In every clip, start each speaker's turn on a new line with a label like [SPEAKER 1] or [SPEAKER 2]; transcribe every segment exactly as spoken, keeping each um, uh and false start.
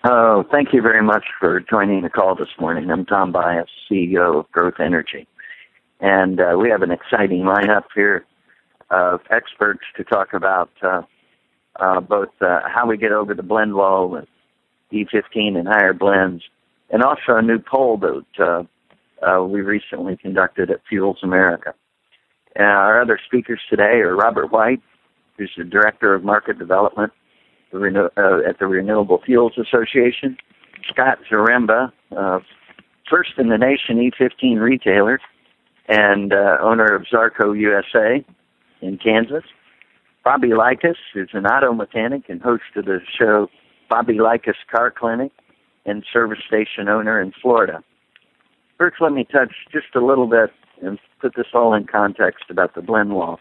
[SPEAKER 1] Oh, thank you very much for joining the call this morning. I'm Tom Bias, C E O of Growth Energy. And uh, we have an exciting lineup here of experts to talk about uh, uh, both uh, how we get over the blend wall with E fifteen and higher blends, and also a new poll that uh, uh, we recently conducted at Fuels America. Uh, our other speakers today are Robert White, who's the Director of Market Development the Renew- uh, at the Renewable Fuels Association, Scott Zaremba, uh, first in the nation E fifteen retailer and uh, owner of Zarco U S A in Kansas, Bobby Likas, who's an auto mechanic and host of the show Bobby Likas Car Clinic and service station owner in Florida. First, let me touch just a little bit and put this all in context about the blend wall.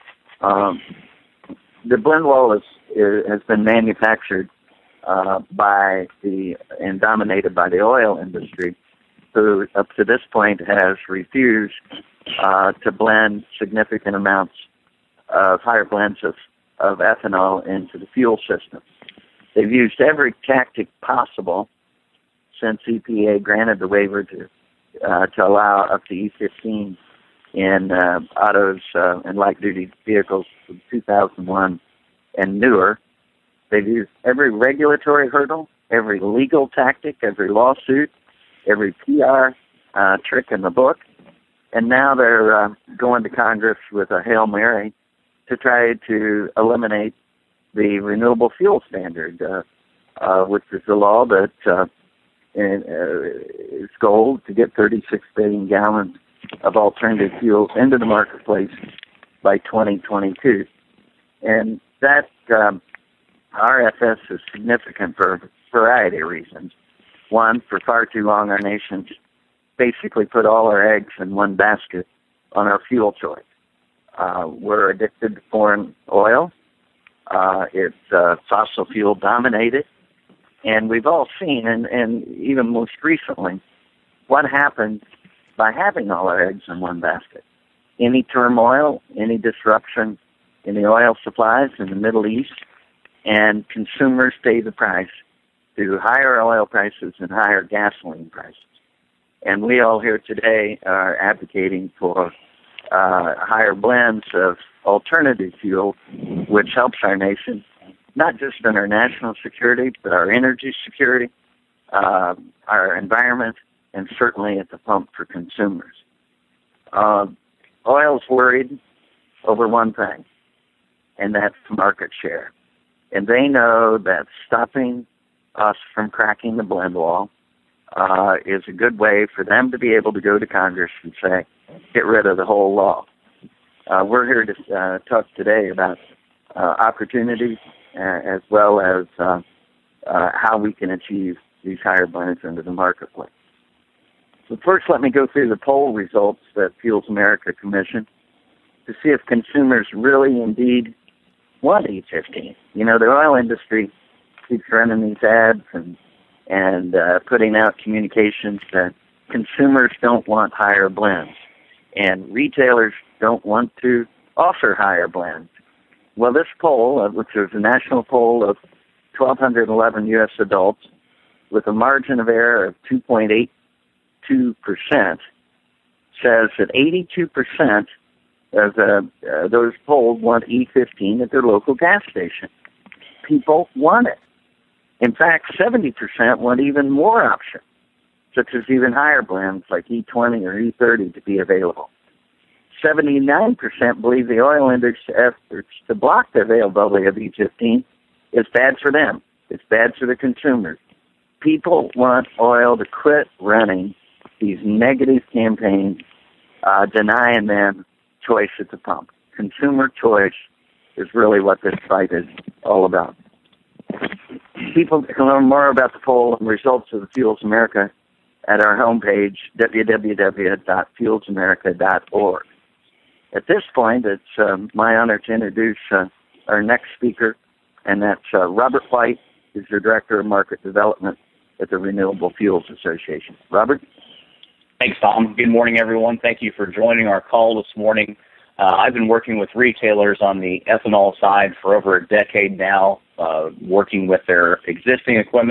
[SPEAKER 1] Um, the blend wall is, is, has been manufactured uh, by the and dominated by the oil industry, who up to this point has refused uh, to blend significant amounts of higher blends of, of ethanol into the fuel system. They've used every tactic possible since E P A granted the waiver to uh, to allow up to E fifteen in uh, autos uh, and light-duty vehicles from two thousand one and newer. They've used every regulatory hurdle, every legal tactic, every lawsuit, every P R uh, trick in the book, and now they're uh, going to Congress with a Hail Mary to try to eliminate the renewable fuel standard, uh, uh, which is a law that uh, in, uh, is goal to get thirty-six billion gallons of alternative fuels into the marketplace by twenty twenty-two. And that um, R F S is significant for a variety of reasons. One, for far too long, our nation's basically put all our eggs in one basket on our fuel choice. Uh, we're addicted to foreign oil. Uh, it's uh, fossil fuel dominated. And we've all seen, and, and even most recently, what happens by having all our eggs in one basket. Any turmoil, any disruption in the oil supplies in the Middle East, and consumers pay the price through higher oil prices and higher gasoline prices. And we all here today are advocating for uh, higher blends of alternative fuel, which helps our nation, not just in our national security, but our energy security, uh, our environment, and certainly at the pump for consumers. Uh, oil's worried over one thing, and that's market share. And they know that stopping us from cracking the blend wall uh, is a good way for them to be able to go to Congress and say, get rid of the whole law. Uh, we're here to uh, talk today about uh, opportunities uh, as well as uh, uh, how we can achieve these higher blends into the marketplace. So first, let me go through the poll results that Fuels America commissioned to see if consumers really indeed want E fifteen. You know, the oil industry keeps running these ads and and uh, putting out communications that consumers don't want higher blends and retailers don't want to offer higher blends. Well, this poll, uh, which was a national poll of one thousand two hundred eleven U S adults with a margin of error of two point eight two percent, says that eighty-two percent of the, uh, those polled want E fifteen at their local gas station. People want it. In fact, seventy percent want even more options, such as even higher blends like E twenty or E thirty to be available. seventy-nine percent believe the oil industry's efforts to block the availability of E fifteen is bad for them. It's bad for the consumers. People want oil to quit running these negative campaigns, uh, denying them choice at the pump. Consumer choice is really what this fight is all about. People can learn more about the poll and results of the Fuels America at our homepage, w w w dot fuels america dot org. At this point, it's uh, my honor to introduce uh, our next speaker, and that's uh, Robert White, who's the Director of Market Development at the Renewable Fuels Association. Robert?
[SPEAKER 2] Thanks, Tom. Good morning, everyone. Thank you for joining our call this morning. Uh, I've been working with retailers on the ethanol side for over a decade now, uh, working with their existing equipment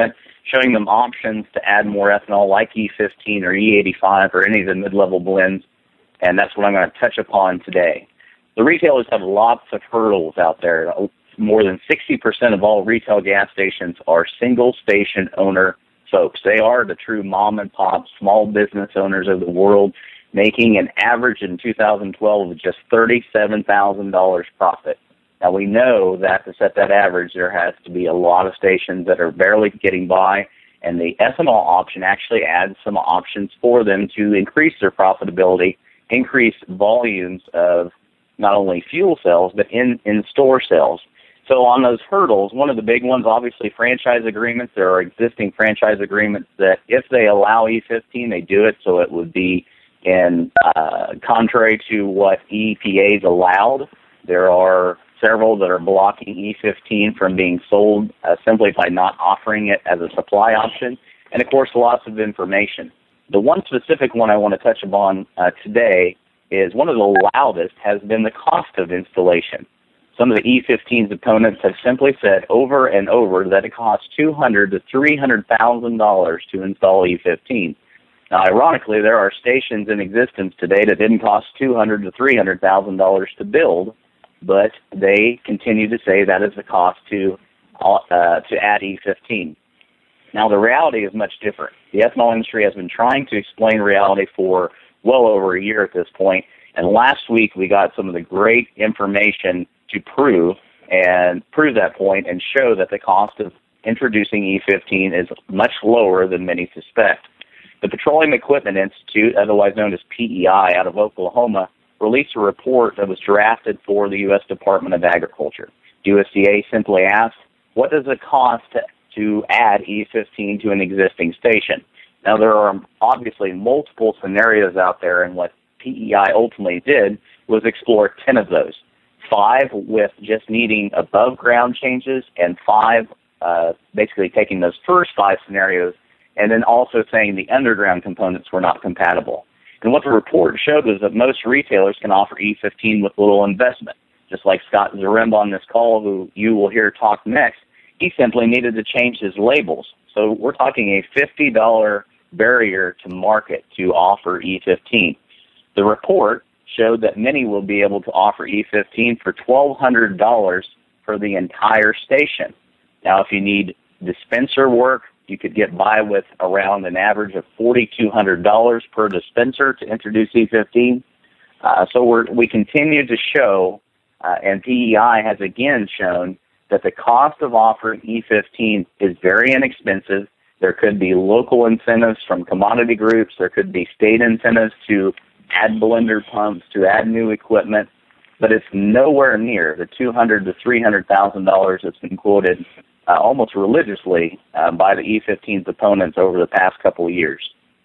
[SPEAKER 2] showing them options to add more ethanol like E fifteen or E eighty-five or any of the mid-level blends, and that's what I'm going to touch upon today. The retailers have lots of hurdles out there. More than sixty percent of all retail gas stations are single-station owner folks. They are the true mom-and-pop small business owners of the world, making an average in two thousand twelve of just thirty-seven thousand dollars profit. Now, we know that to set that average, there has to be a lot of stations that are barely getting by, and the ethanol option actually adds some options for them to increase their profitability, increase volumes of not only fuel sales, but in, in-store sales. So on those hurdles, one of the big ones, obviously, franchise agreements. There are existing franchise agreements that if they allow E fifteen, they do it, so it would be in uh, contrary to what E P A's allowed. There are several that are blocking E fifteen from being sold uh, simply by not offering it as a supply option. And, of course, lots of information. The one specific one I want to touch upon uh, today is one of the loudest has been the cost of installation. Some of the E fifteen's opponents have simply said over and over that it costs two hundred thousand to three hundred thousand dollars to install E fifteen. Now, ironically, there are stations in existence today that didn't cost two hundred thousand to three hundred thousand dollars to build, but they continue to say that is the cost to uh, to add E fifteen. Now, the reality is much different. The ethanol industry has been trying to explain reality for well over a year at this point, and last week we got some of the great information to prove and prove that point and show that the cost of introducing E fifteen is much lower than many suspect. The Petroleum Equipment Institute, otherwise known as P E I, out of Oklahoma, released a report that was drafted for the U S Department of Agriculture. U S D A simply asked, what does it cost to, to add E fifteen to an existing station? Now, there are obviously multiple scenarios out there, and what P E I ultimately did was explore ten of those. Five with just needing above-ground changes, and five uh, basically taking those first five scenarios and then also saying the underground components were not compatible. And what the report showed was that most retailers can offer E fifteen with little investment. Just like Scott Zaremba on this call, who you will hear talk next, he simply needed to change his labels. So we're talking a fifty dollars barrier to market to offer E fifteen. The report showed that many will be able to offer E fifteen for twelve hundred dollars for the entire station. Now, if you need dispenser work, you could get by with around an average of four thousand two hundred dollars per dispenser to introduce E fifteen. Uh, so we're, we continue to show, uh, and P E I has again shown, that the cost of offering E fifteen is very inexpensive. There could be local incentives from commodity groups. There could be state incentives to add blender pumps, to add new equipment, but it's nowhere near the two hundred thousand to three hundred thousand dollars that's been quoted uh, almost religiously uh, by the E fifteen's opponents over the past couple of years.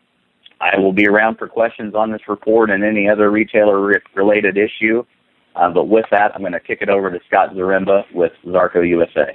[SPEAKER 2] I will be around for questions on this report and any other retailer-related issue, uh, but with that, I'm going to kick it over to Scott Zaremba with Zarco U S A.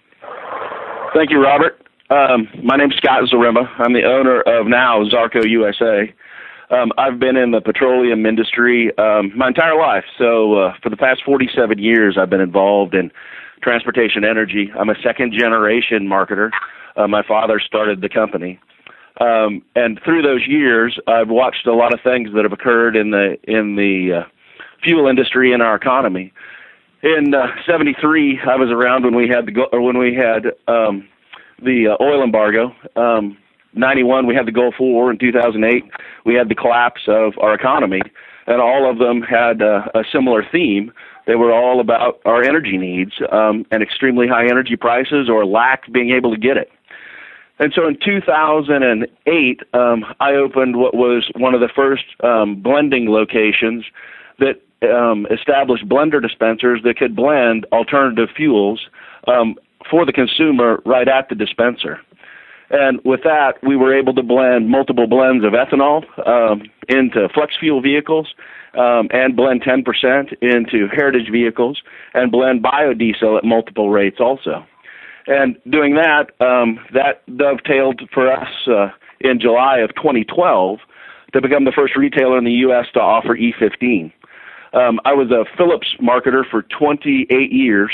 [SPEAKER 3] Thank you, Robert. Um, my name's Scott Zaremba. I'm the owner of now Zarco U S A. Um, I've been in the petroleum industry um, my entire life. So uh, for the past forty-seven years, I've been involved in transportation energy. I'm a second-generation marketer. Uh, my father started the company. Um, and through those years, I've watched a lot of things that have occurred in the in the uh, fuel industry and our economy. In uh, seventy-three, I was around when we had the or when we had um, the uh, oil embargo. Um, ninety-one, we had the Gulf War. In two thousand eight, we had the collapse of our economy, and all of them had uh, a similar theme. They were all about our energy needs um, and extremely high energy prices or lack being able to get it. And so in two thousand eight, um, I opened what was one of the first um, blending locations that um, established blender dispensers that could blend alternative fuels um, for the consumer right at the dispenser. And with that, we were able to blend multiple blends of ethanol um, into flex fuel vehicles um, and blend ten percent into heritage vehicles and blend biodiesel at multiple rates also. And doing that, um, that dovetailed for us uh, in July of twenty twelve to become the first retailer in the U S to offer E fifteen. Um, I was a Phillips marketer for twenty-eight years.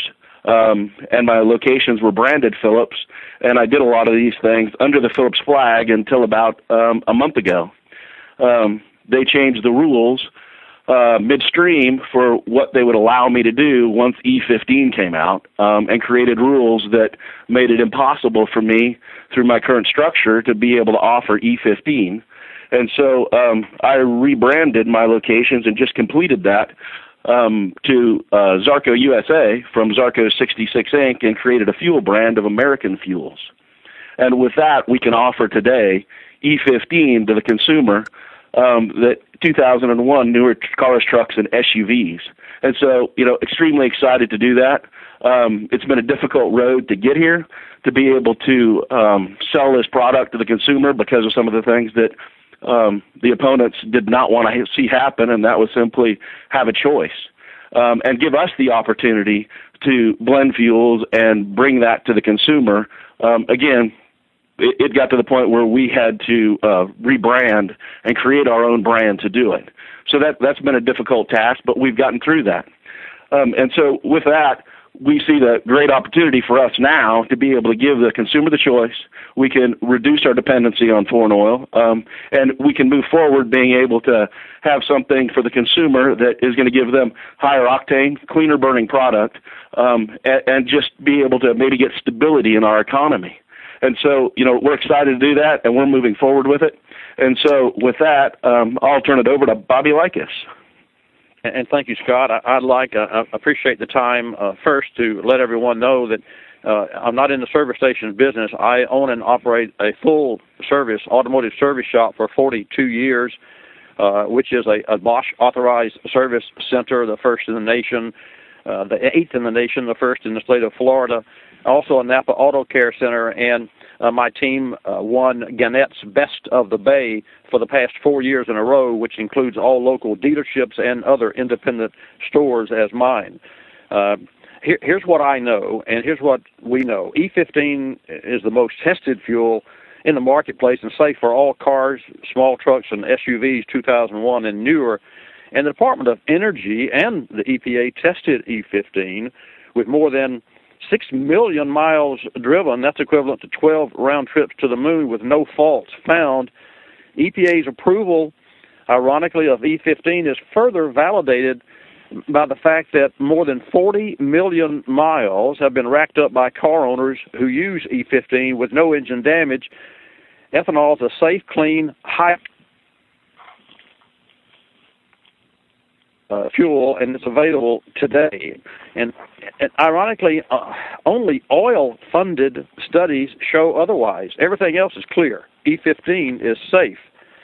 [SPEAKER 3] um, and my locations were branded Phillips, and I did a lot of these things under the Phillips flag until about um, a month ago. Um, they changed the rules uh, midstream for what they would allow me to do once E fifteen came out, um, and created rules that made it impossible for me through my current structure to be able to offer E fifteen. And so um, I rebranded my locations and just completed that um, to uh, Zarco U S A from Zarco sixty-six Incorporated and created a fuel brand of American fuels. And with that, we can offer today E fifteen to the consumer, um, that two thousand one newer cars, trucks, and S U Vs. And so, you know, extremely excited to do that. Um, it's been a difficult road to get here, to be able to um, sell this product to the consumer because of some of the things that um, the opponents did not want to see happen, and that was simply have a choice um, and give us the opportunity to blend fuels and bring that to the consumer. Um, again, it, it got to the point where we had to uh, rebrand and create our own brand to do it. So that, that's been a difficult task, but we've gotten through that. Um, and so with that, we see the great opportunity for us now to be able to give the consumer the choice. We can reduce our dependency on foreign oil, um, and we can move forward being able to have something for the consumer that is going to give them higher octane, cleaner burning product, um, and, and just be able to maybe get stability in our economy. And so, you know, we're excited to do that, and we're moving forward with it. And so with that, um, I'll turn it over to Bobby Likis.
[SPEAKER 4] And thank you, Scott. I'd like, uh, I appreciate the time uh, first to let everyone know that uh, I'm not in the service station business. I own and operate a full service, automotive service shop for forty-two years, uh, which is a, a Bosch authorized service center, the first in the nation, uh, the eighth in the nation, the first in the state of Florida, also a Napa Auto Care Center, and uh, my team uh, won Gannett's Best of the Bay for the past four years in a row, which includes all local dealerships and other independent stores as mine. Uh, here, here's what I know, and here's what we know. E fifteen is the most tested fuel in the marketplace and safe for all cars, small trucks, and S U Vs two thousand one and newer. And the Department of Energy and the E P A tested E fifteen with more than six million miles driven. That's equivalent to twelve round trips to the moon with no faults found. E P A's approval, ironically, of E fifteen is further validated by the fact that more than forty million miles have been racked up by car owners who use E fifteen with no engine damage. Ethanol is a safe, clean, high Uh, fuel, and it's available today. And, and ironically, uh, only oil-funded studies show otherwise. Everything else is clear. E fifteen is safe.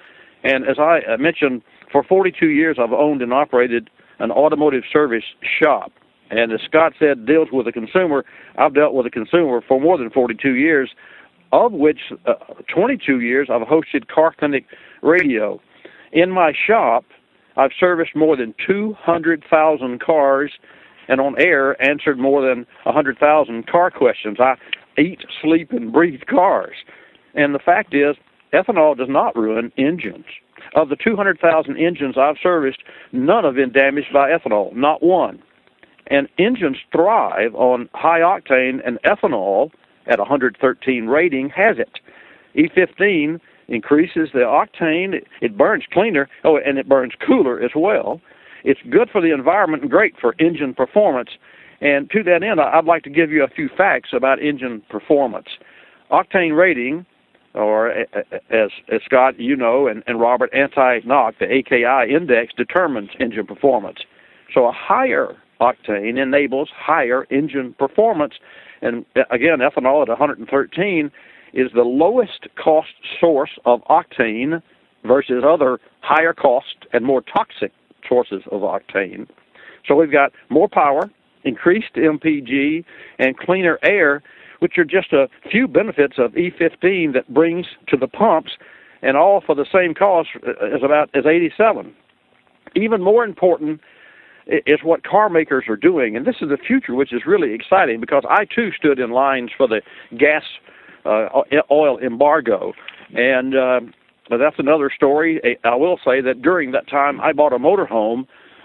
[SPEAKER 4] And as I uh, mentioned, for forty-two years I've owned and operated an automotive service shop. And as Scott said, deals with the consumer. I've dealt with the consumer for more than forty-two years, of which uh, twenty-two years I've hosted Car Clinic Radio. In my shop, I've serviced more than two hundred thousand cars and on air answered more than one hundred thousand car questions. I eat, sleep, and breathe cars. And the fact is, ethanol does not ruin engines. Of the two hundred thousand engines I've serviced, none have been damaged by ethanol, not one. And engines thrive on high octane, and ethanol at one hundred thirteen rating has it. E fifteen increases the octane, it burns cleaner, oh, and it burns cooler as well. It's good for the environment and great for engine performance. And to that end, I'd like to give you a few facts about engine performance. Octane rating, or as, as Scott, you know, and, and Robert, anti-knock, the A K I index determines engine performance. So a higher octane enables higher engine performance. And again, ethanol at one hundred thirteen is the lowest cost source of octane versus other higher cost and more toxic sources of octane. So we've got more power, increased M P G, and cleaner air, which are just a few benefits of E fifteen that brings to the pumps, and all for the same cost as about as eighty-seven. Even more important is what car makers are doing, and this is the future, which is really exciting, because I too stood in lines for the gas Uh, oil embargo, and uh, that's another story. I will say that during that time, I bought a motorhome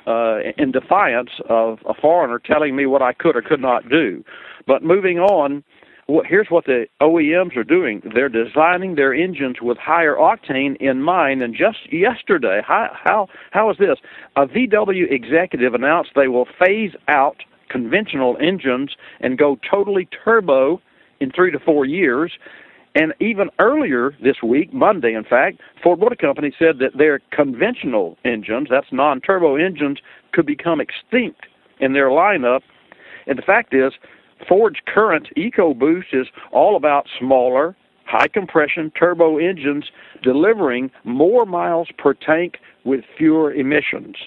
[SPEAKER 4] uh, in defiance of a foreigner telling me what I could or could not do. But moving on, here's what the O E Ms are doing. They're designing their engines with higher octane in mind. And just yesterday, how how, how is this? A V W executive announced they will phase out conventional engines and go totally turbo in three to four years. And even earlier this week, Monday in fact, Ford Motor Company said that their conventional engines, that's non-turbo engines, could become extinct in their lineup. And the fact is, Ford's current EcoBoost is all about smaller, high-compression turbo engines delivering more miles per tank with fewer emissions.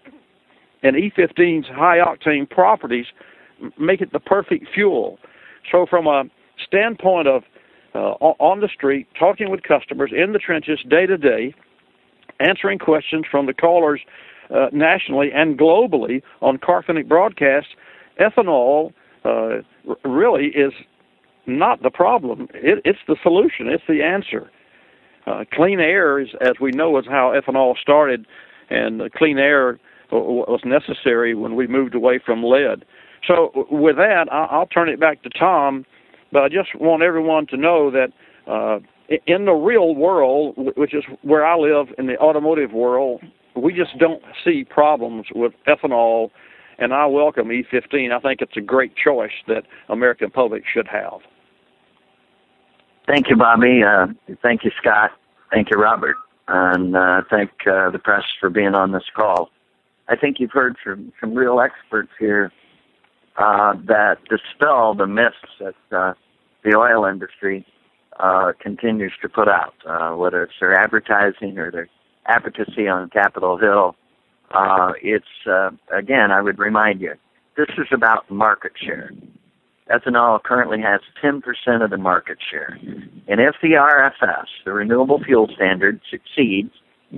[SPEAKER 4] And E fifteen's high-octane properties make it the perfect fuel. So from a standpoint of uh, on the street, talking with customers in the trenches day to day, answering questions from the callers uh, nationally and globally on CarFinic broadcasts, ethanol uh, really is not the problem. It, it's the solution. It's the answer. Uh, clean air, is, as we know, is how ethanol started, and uh, clean air was necessary when we moved away from lead. So with that, I'll turn it back to Tom, but I just want everyone to know that uh, in the real world, which is where I live in the automotive world, we just don't see problems with ethanol, and I welcome E fifteen. I think it's a great choice that American public should have.
[SPEAKER 1] Thank you, Bobby. Uh, thank you, Scott. Thank you, Robert. And uh, thank uh, the press for being on this call. I think you've heard from some real experts here uh, that dispel the myths that uh, the oil industry uh, continues to put out, uh, whether it's their advertising or their advocacy on Capitol Hill. Uh, it's, uh, again, I would remind you, this is about market share. Ethanol currently has ten percent of the market share. And if the R F S, the Renewable Fuel Standard, succeeds,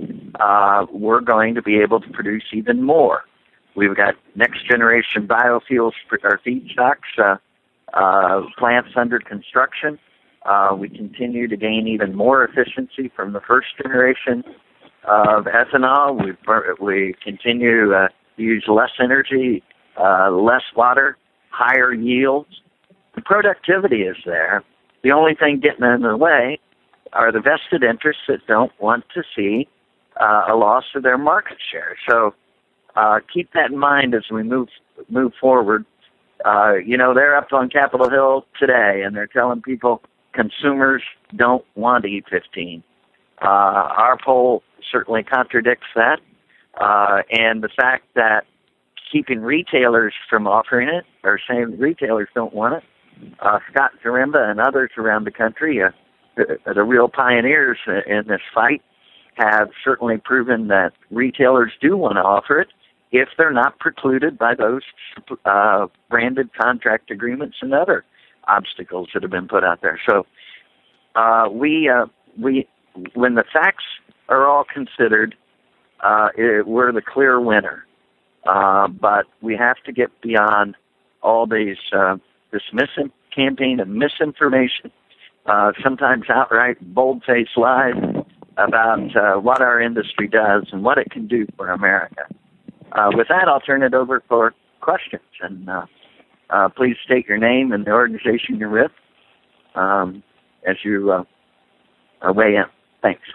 [SPEAKER 1] uh, we're going to be able to produce even more. We've got next-generation biofuels or feedstocks, uh, uh, plants under construction. Uh, we continue to gain even more efficiency from the first generation of ethanol. We, we continue uh, to use less energy, uh, less water, higher yields. The productivity is there. The only thing getting in the way are the vested interests that don't want to see uh, a loss of their market share. So uh, keep that in mind as we move move forward. Uh, you know, they're up on Capitol Hill today, and they're telling people consumers don't want E fifteen. Uh, our poll certainly contradicts that, uh, and the fact that keeping retailers from offering it, or saying retailers don't want it. Uh, Scott Zaremba and others around the country, uh, the, the real pioneers in this fight, have certainly proven that retailers do want to offer it if they're not precluded by those uh, branded contract agreements and other obstacles that have been put out there. So uh, we, uh, we, when the facts are all considered, uh, it, we're the clear winner. Uh, but we have to get beyond all these uh, this mis- campaign of misinformation, uh, sometimes outright bold-faced lies about uh, what our industry does and what it can do for America. Uh, with that, I'll turn it over for questions. And uh, uh, please state your name and the organization you're with um, as you uh, uh, weigh in. Thanks.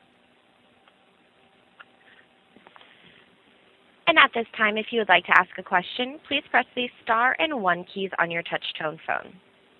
[SPEAKER 5] And at this time, if you would like to ask a question, please press the star and one keys on your touch-tone phone.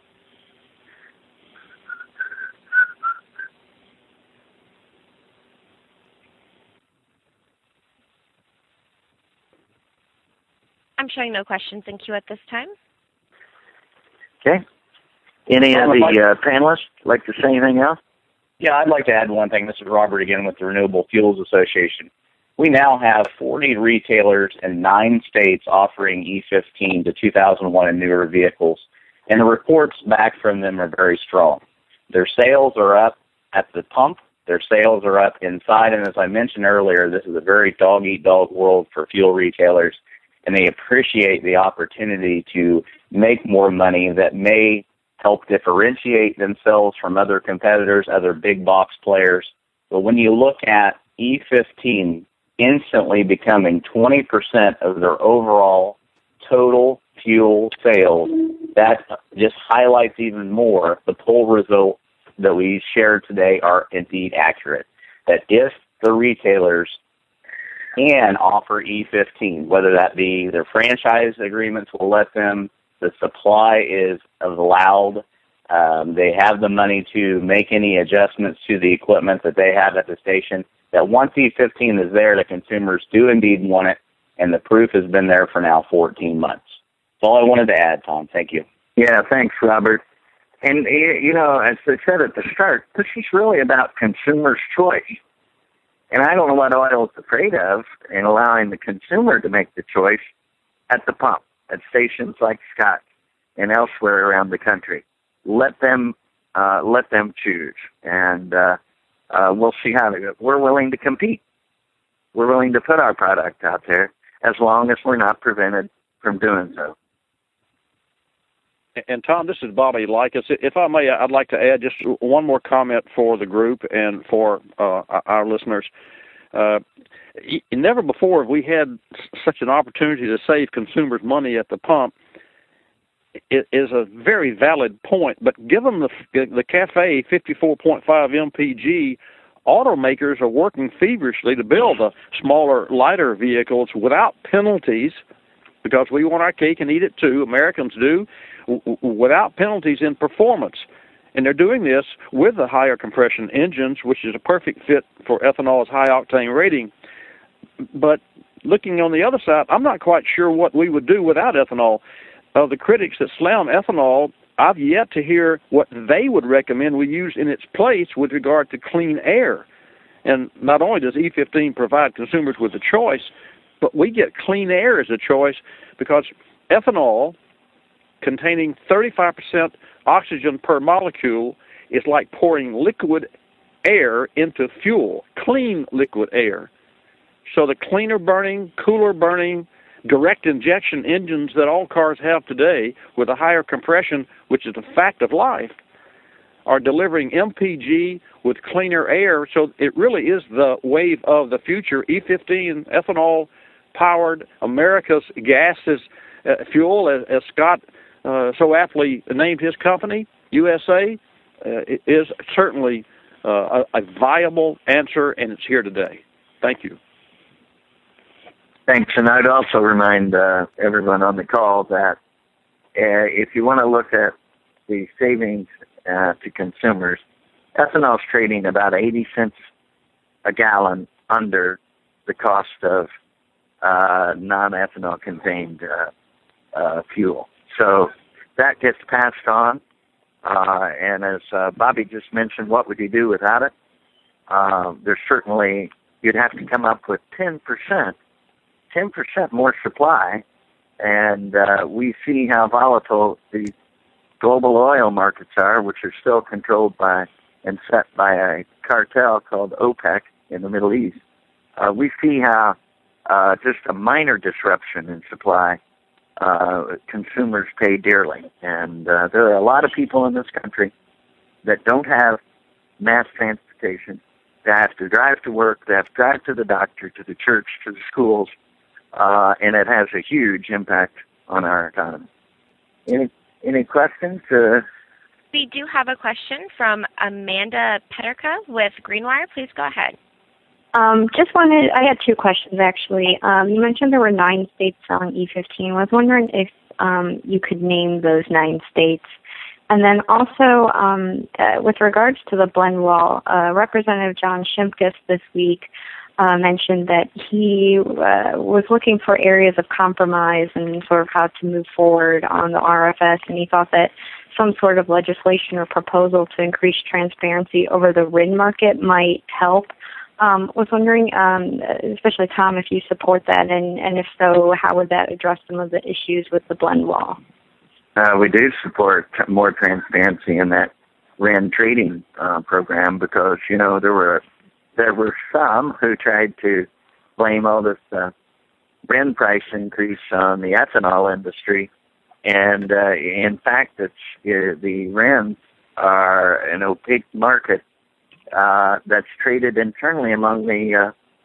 [SPEAKER 5] I'm showing no questions in queue at this time.
[SPEAKER 1] Okay. Any of the uh, panelists like to say anything else?
[SPEAKER 2] Yeah, I'd like to add one thing. This is Robert again with the Renewable Fuels Association. We now have forty retailers in nine states offering E fifteen to two thousand one and newer vehicles, and the reports back from them are very strong. Their sales are up at the pump. Their sales are up inside, and as I mentioned earlier, this is a very dog-eat-dog world for fuel retailers, and they appreciate the opportunity to make more money that may help differentiate themselves from other competitors, other big-box players. But when you look at E fifteen, instantly becoming twenty percent of their overall total fuel sales. That just highlights even more the poll results that we shared today are indeed accurate. That if the retailers can offer E fifteen, whether that be their franchise agreements will let them, the supply is allowed, um, they have the money to make any adjustments to the equipment that they have at the station, that once E fifteen is there, the consumers do indeed want it, and the proof has been there for now fourteen months. That's all I wanted to add, Tom. Thank you.
[SPEAKER 1] Yeah, thanks, Robert. And, you know, as I said at the start, this is really about consumers' choice. And I don't know what oil is afraid of in allowing the consumer to make the choice at the pump, at stations like Scott's and elsewhere around the country. Let them uh, let them choose, and uh, uh, we'll see how they go. We're willing to compete. We're willing to put our product out there as long as we're not prevented from doing so.
[SPEAKER 4] And, Tom, this is Bobby Likas. If I may, I'd like to add just one more comment for the group and for uh, our listeners. Uh, never before have we had such an opportunity to save consumers money at the pump. It is a very valid point, but given the the CAFE fifty-four point five M P G, automakers are working feverishly to build the smaller, lighter vehicles without penalties, because we want our cake and eat it too, Americans do, w- without penalties in performance. And they're doing this with the higher compression engines, which is a perfect fit for ethanol's high-octane rating. But looking on the other side, I'm not quite sure what we would do without ethanol. Of the critics that slam ethanol, I've yet to hear what they would recommend we use in its place with regard to clean air. And not only does E fifteen provide consumers with a choice, but we get clean air as a choice, because ethanol containing thirty-five percent oxygen per molecule is like pouring liquid air into fuel, clean liquid air. So the cleaner burning, cooler burning, direct injection engines that all cars have today with a higher compression, which is a fact of life, are delivering M P G with cleaner air. So it really is the wave of the future. E fifteen ethanol-powered America's gases uh, fuel, as, as Scott uh, so aptly named his company, U S A, uh, is certainly uh, a, a viable answer, and it's here today. Thank you.
[SPEAKER 1] Thanks, and I'd also remind uh, everyone on the call that uh, if you want to look at the savings uh, to consumers, ethanol is trading about eighty cents a gallon under the cost of uh, non-ethanol contained uh, uh, fuel. So that gets passed on, uh, and as uh, Bobby just mentioned, what would you do without it? Uh, there's certainly, you'd have to come up with ten percent ten percent more supply, and uh, we see how volatile the global oil markets are, which are still controlled by and set by a cartel called OPEC in the Middle East. Uh, we see how uh, just a minor disruption in supply, uh, consumers pay dearly. And uh, there are a lot of people in this country that don't have mass transportation. They have to drive to work, they have to drive to the doctor, to the church, to the schools, Uh, and it has a huge impact on our economy. Any any questions? Uh,
[SPEAKER 5] we do have a question from Amanda Petterka with Greenwire. Please go ahead.
[SPEAKER 6] Um, just wanted, I had two questions actually. Um, you mentioned there were nine states selling E fifteen. I was wondering if um, you could name those nine states. And then also, um, uh, with regards to the blend wall, uh, Representative John Shimkus this week Uh, mentioned that he uh, was looking for areas of compromise and sort of how to move forward on the R F S, and he thought that some sort of legislation or proposal to increase transparency over the R I N market might help. Um, was wondering, um, especially Tom, if you support that, and, and if so, how would that address some of the issues with the blend wall?
[SPEAKER 1] Uh, we do support more transparency in that R I N trading uh, program, because, you know, there were There were some who tried to blame all this uh, R I N price increase on the ethanol industry, and uh, in fact, it's, uh, the R I Ns are an opaque market uh, that's traded internally among the uh,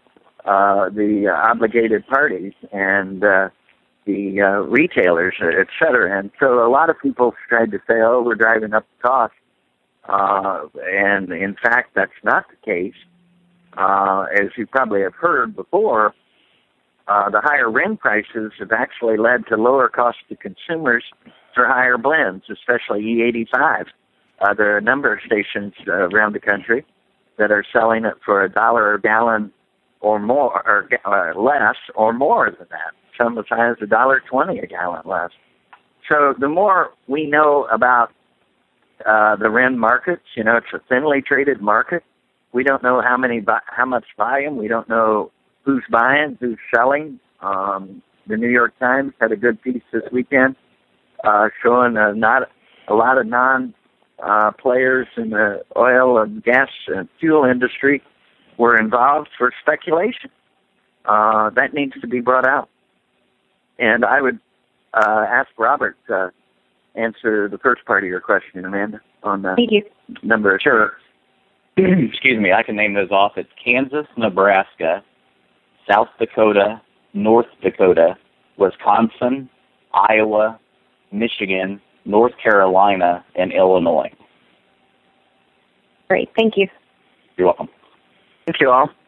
[SPEAKER 1] uh, the uh, obligated parties and uh, the uh, retailers, et cetera. And so a lot of people tried to say, oh, we're driving up the cost. Uh, and in fact, that's not the case. Uh, as you probably have heard before, uh, the higher R I N prices have actually led to lower costs to consumers for higher blends, especially E eighty-five. Uh, there are a number of stations uh, around the country that are selling it for a dollar a gallon or more, or uh, less, or more than that. Some as high as a dollar twenty a gallon less. So the more we know about uh, the R I N markets, you know, it's a thinly traded market. We don't know how many, how much volume. We don't know who's buying, who's selling. Um, the New York Times had a good piece this weekend uh, showing uh, not a lot of non uh, players in the oil and gas and fuel industry were involved for speculation. Uh, that needs to be brought out. And I would uh, ask Robert to answer the first part of your question, Amanda, on the
[SPEAKER 6] Thank you.
[SPEAKER 1] number of
[SPEAKER 2] Sure. Excuse me, I can name those off. It's Kansas, Nebraska, South Dakota, North Dakota, Wisconsin, Iowa, Michigan, North Carolina, and Illinois.
[SPEAKER 6] Great. Thank you.
[SPEAKER 2] You're welcome.
[SPEAKER 1] Thank you all.